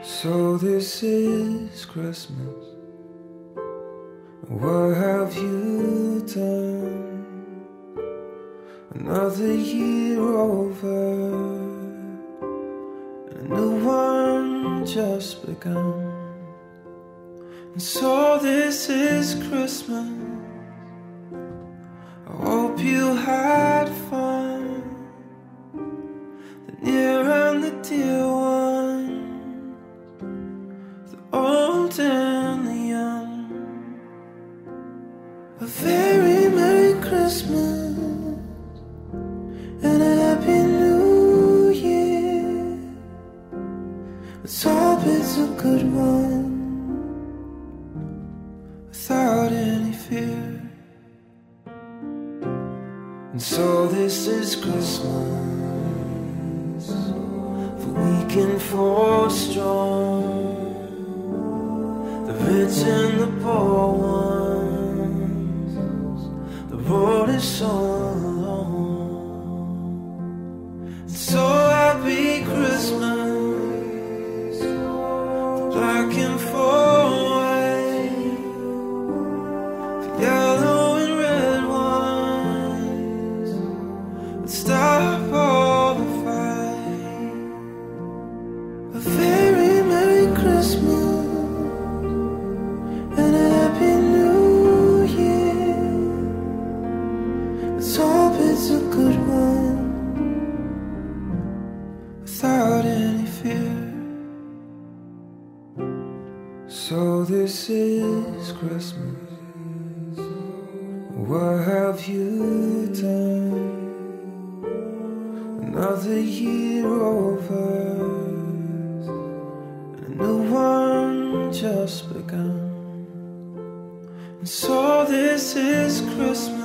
So this is Christmas. What have you done? Another year over, and a new one just begun. And so this is Christmas. I hope you had fun, the near and the dear ones, the old and the young. A very Merry Christmas and a Happy New Year. Let's hope it's a good one, without any fear. And so this is Christmas, for weak and for strong, the rich and the poor ones. The road is so long. And so happy Christmas, for black and for white, for yellow and red ones. Let's stop all the fight. A very Merry Christmas and a Happy New Year. Let's hope it's a good one, without any fear. So this is Christmas. What have you done? Another year over, and a new one just begun. And so this is Christmas.